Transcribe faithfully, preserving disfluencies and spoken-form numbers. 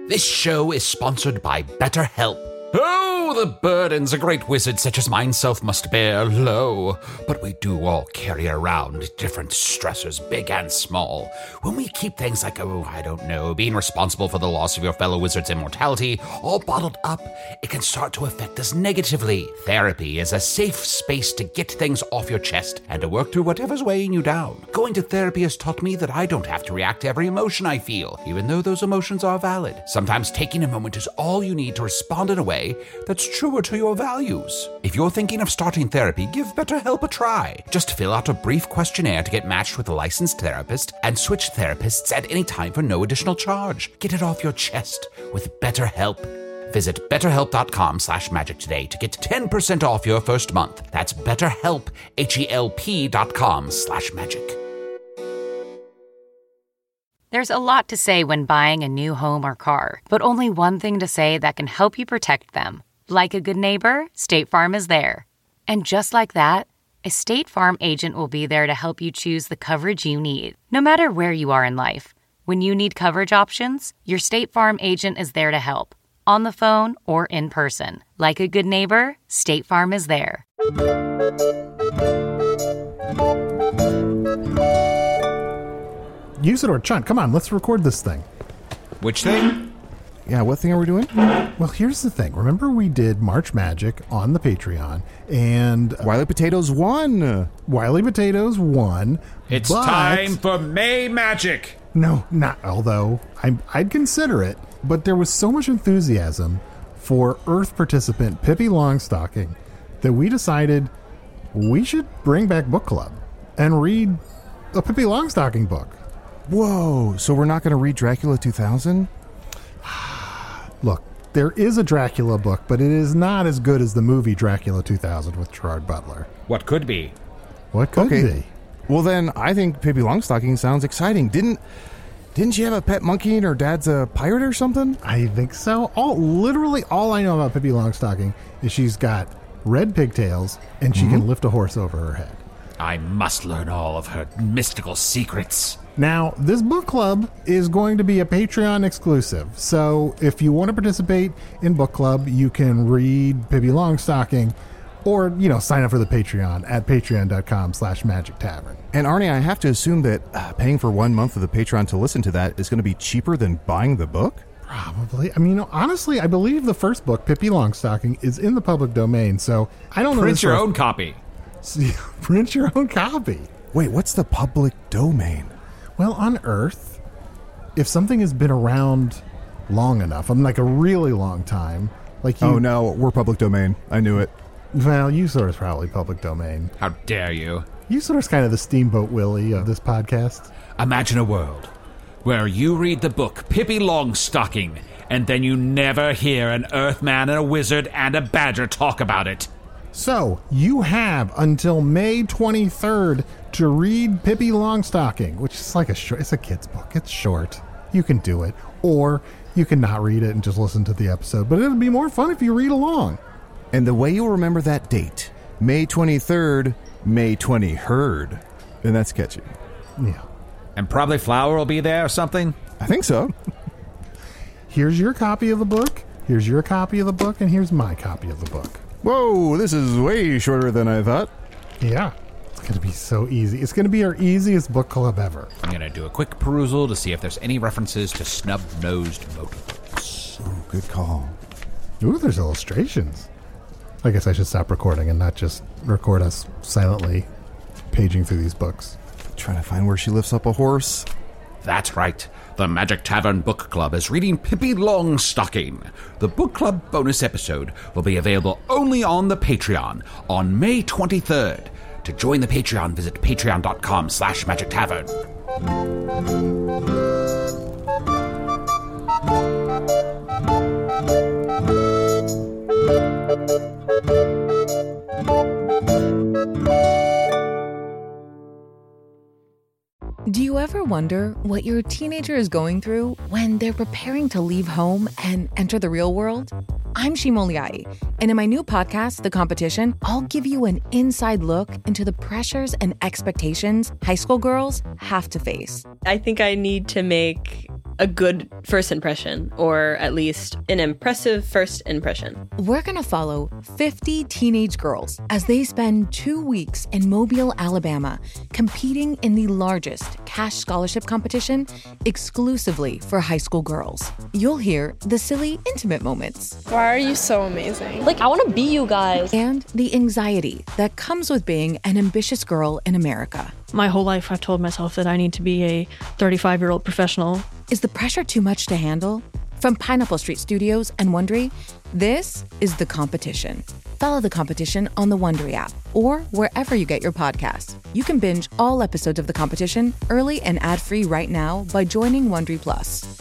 This show is sponsored by BetterHelp. Oh, the burdens a great wizard such as myself must bear, lo. But we do all carry around different stressors, big and small. When we keep things like, oh, I don't know, being responsible for the loss of your fellow wizard's immortality, all bottled up, it can start to affect us negatively. Therapy is a safe space to get things off your chest and to work through whatever's weighing you down. Going to therapy has taught me that I don't have to react to every emotion I feel, even though those emotions are valid. Sometimes taking a moment is all you need to respond in a way that's truer to your values. If you're thinking of starting therapy, give BetterHelp a try. Just fill out a brief questionnaire to get matched with a licensed therapist and switch therapists at any time for no additional charge. Get it off your chest with BetterHelp. Visit betterhelp.com slash magic today to get ten percent off your first month. That's betterhelp, H-E-L-P dot com slash magic. There's a lot to say when buying a new home or car, but only one thing to say that can help you protect them. Like a good neighbor, State Farm is there. And just like that, a State Farm agent will be there to help you choose the coverage you need, no matter where you are in life. When you need coverage options, your State Farm agent is there to help, on the phone or in person. Like a good neighbor, State Farm is there. Usador, Chunt, come on, let's record this thing. Which thing? Yeah, what thing are we doing? Well, here's the thing. Remember we did March Magic on the Patreon, and... Uh, Wily Potatoes won! Wily Potatoes won. It's but, time for May Magic! No, not, although I, I'd consider it, but there was so much enthusiasm for Earth participant Pippi Longstocking that we decided we should bring back book club and read a Pippi Longstocking book. Whoa, so we're not going to read Dracula two thousand? Look, there is a Dracula book, but it is not as good as the movie Dracula two thousand with Gerard Butler. What could be? What could okay. be? Well, then, I think Pippi Longstocking sounds exciting. Didn't didn't she have a pet monkey and her dad's a pirate or something? I think so. All Literally all I know about Pippi Longstocking is she's got red pigtails and she mm-hmm. can lift a horse over her head. I must learn all of her mystical secrets. Now, this book club is going to be a Patreon exclusive. So if you want to participate in book club, you can read Pippi Longstocking or, you know, sign up for the Patreon at patreon.com slash magic tavern. And Arnie, I have to assume that uh, paying for one month of the Patreon to listen to that is going to be cheaper than buying the book? Probably. I mean, honestly, I believe the first book, Pippi Longstocking, is in the public domain. So I don't know. Print your own copy. Print your own copy. Wait, what's the public domain? Well, on Earth, if something has been around long enough, I'm like a really long time, like you... Oh, no, we're public domain. I knew it. Well, Usador's probably public domain. How dare you? Usador's kind of the Steamboat Willie of this podcast. Imagine a world where you read the book Pippi Longstocking, and then you never hear an Earthman and a wizard and a badger talk about it. So, you have until May twenty-third to read Pippi Longstocking, which is like a short, it's a kid's book. It's short. You can do it. Or you can not read it and just listen to the episode. But it'll be more fun if you read along. And the way you'll remember that date, May twenty-third, May twenty-third. And that's catchy. Yeah. And probably Flower will be there or something? I think so. Here's your copy of the book. Here's your copy of the book. And here's my copy of the book. Whoa, this is way shorter than I thought. Yeah, it's going to be so easy. It's going to be our easiest book club ever. I'm going to do a quick perusal to see if there's any references to snub-nosed motorbooks. Oh, good call. Ooh, there's illustrations. I guess I should stop recording and not just record us silently paging through these books. Trying to find where she lifts up a horse. That's right. The Magic Tavern Book Club is reading Pippi Longstocking. The book club bonus episode will be available only on the Patreon on May twenty-third. To join the Patreon, visit patreon.com slash magic tavern. Do you ever wonder what your teenager is going through when they're preparing to leave home and enter the real world? I'm Shimon Liai, and in my new podcast, The Competition, I'll give you an inside look into the pressures and expectations high school girls have to face. I think I need to make a good first impression, or at least an impressive first impression. We're going to follow fifty teenage girls as they spend two weeks in Mobile, Alabama, competing in the largest cash scholarship competition exclusively for high school girls. You'll hear the silly, intimate moments. Why are you so amazing? Like, I want to be you guys. And the anxiety that comes with being an ambitious girl in America. My whole life, I've told myself that I need to be a thirty-five-year-old professional. Is the pressure too much to handle? From Pineapple Street Studios and Wondery, this is The Competition. Follow The Competition on the Wondery app or wherever you get your podcasts. You can binge all episodes of The Competition early and ad-free right now by joining Wondery Plus.